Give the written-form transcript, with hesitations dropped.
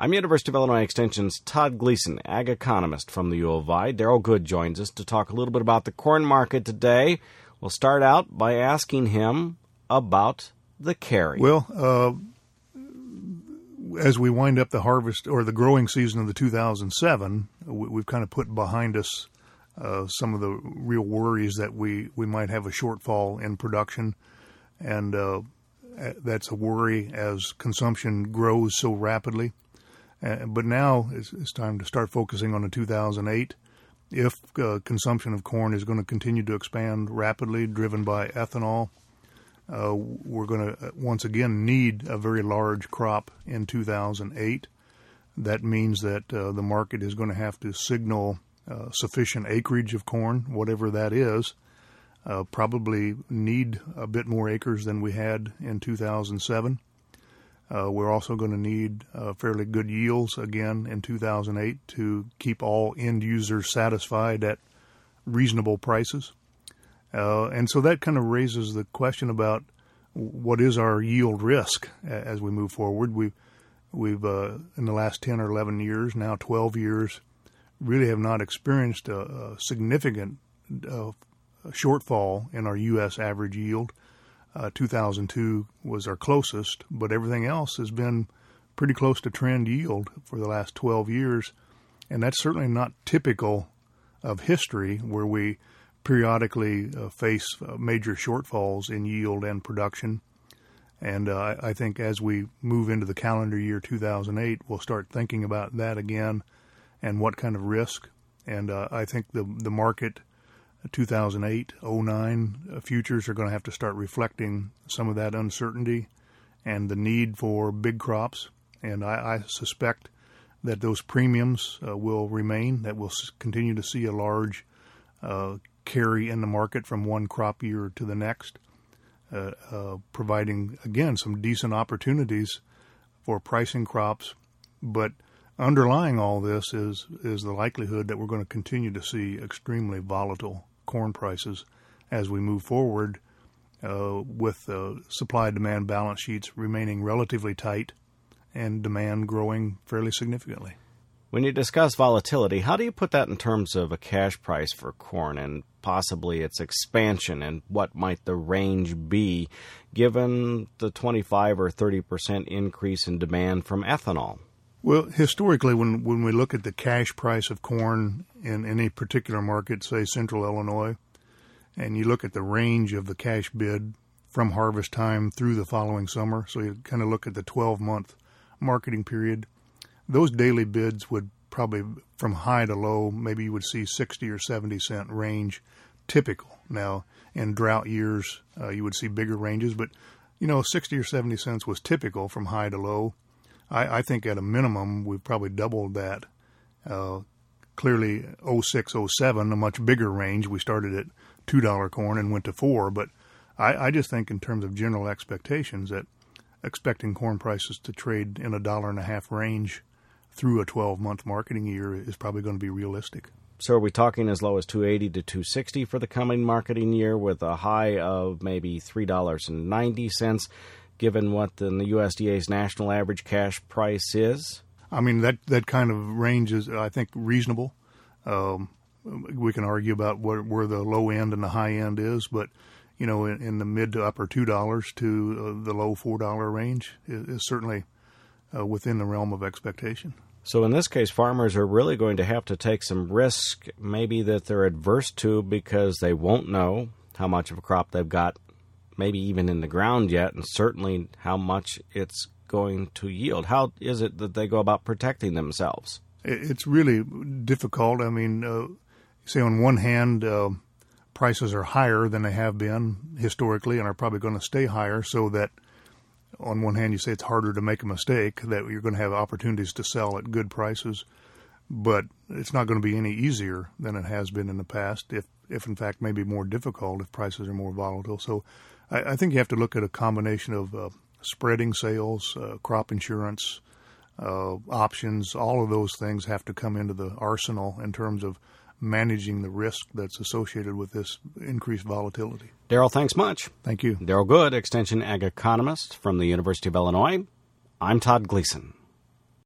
I'm University of Illinois Extension's Todd Gleason, ag economist from the U of I. Darrell Good joins us to talk a little bit about the corn market today. We'll start out by asking him about the carry. Well, as we wind up the harvest or the growing season of the 2007, we've kind of put behind us some of the real worries that we might have a shortfall in production, and that's a worry as consumption grows so rapidly. But now it's time to start focusing on the 2008. If consumption of corn is going to continue to expand rapidly, driven by ethanol, we're going to once again need a very large crop in 2008. That means that the market is going to have to signal sufficient acreage of corn, whatever that is. Probably need a bit more acres than we had in 2007. We're also going to need fairly good yields again in 2008 to keep all end users satisfied at reasonable prices. And so that kind of raises the question about what is our yield risk as we move forward. We've in the last 10 or 11 years, now 12 years, really have not experienced a significant shortfall in our U.S. average yield. 2002 was our closest, but everything else has been pretty close to trend yield for the last 12 years. And that's certainly not typical of history, where we periodically face major shortfalls in yield and production. And I think as we move into the calendar year 2008, we'll start thinking about that again and what kind of risk. And I think the market 2008, 09 futures are going to have to start reflecting some of that uncertainty and the need for big crops. And I suspect that those premiums will remain, that we'll continue to see a large carry in the market from one crop year to the next, providing, again, some decent opportunities for pricing crops. But underlying all this is the likelihood that we're going to continue to see extremely volatile corn prices as we move forward, with supply-demand balance sheets remaining relatively tight and demand growing fairly significantly. When you discuss volatility, how do you put that in terms of a cash price for corn and possibly its expansion, and what might the range be given the 25 or 30% increase in demand from ethanol? Well, historically, when we look at the cash price of corn in any particular market, say central Illinois, and you look at the range of the cash bid from harvest time through the following summer, so you kind of look at the 12-month marketing period, those daily bids would probably, from high to low, maybe you would see 60 or 70 cent range typical. Now, in drought years, you would see bigger ranges, but, 60 or 70 cents was typical from high to low. I think at a minimum, we've probably doubled that. Clearly, 06, 07, a much bigger range. We started at $2 corn and went to $4. But I just think in terms of general expectations, that expecting corn prices to trade in $1.50 range through a 12-month marketing year is probably going to be realistic. So are we talking as low as $2.80 to $2.60 for the coming marketing year, with a high of maybe $3.90? Given what the USDA's national average cash price is? I mean, that kind of range is, I think, reasonable. We can argue about where the low end and the high end is, but, in the mid to upper $2 to the low $4 range is certainly within the realm of expectation. So in this case, farmers are really going to have to take some risk, maybe that they're adverse to, because they won't know how much of a crop they've got maybe even in the ground yet, and certainly how much it's going to yield. How is it that they go about protecting themselves? It's really difficult. I mean, say on one hand, prices are higher than they have been historically and are probably going to stay higher, so that on one hand you say it's harder to make a mistake, that you're going to have opportunities to sell at good prices, but it's not going to be any easier than it has been in the past, if in fact maybe more difficult if prices are more volatile. So I think you have to look at a combination of spreading sales, crop insurance, options. All of those things have to come into the arsenal in terms of managing the risk that's associated with this increased volatility. Darrell, thanks much. Thank you. Darrell Good, Extension Ag Economist from the University of Illinois. I'm Todd Gleason.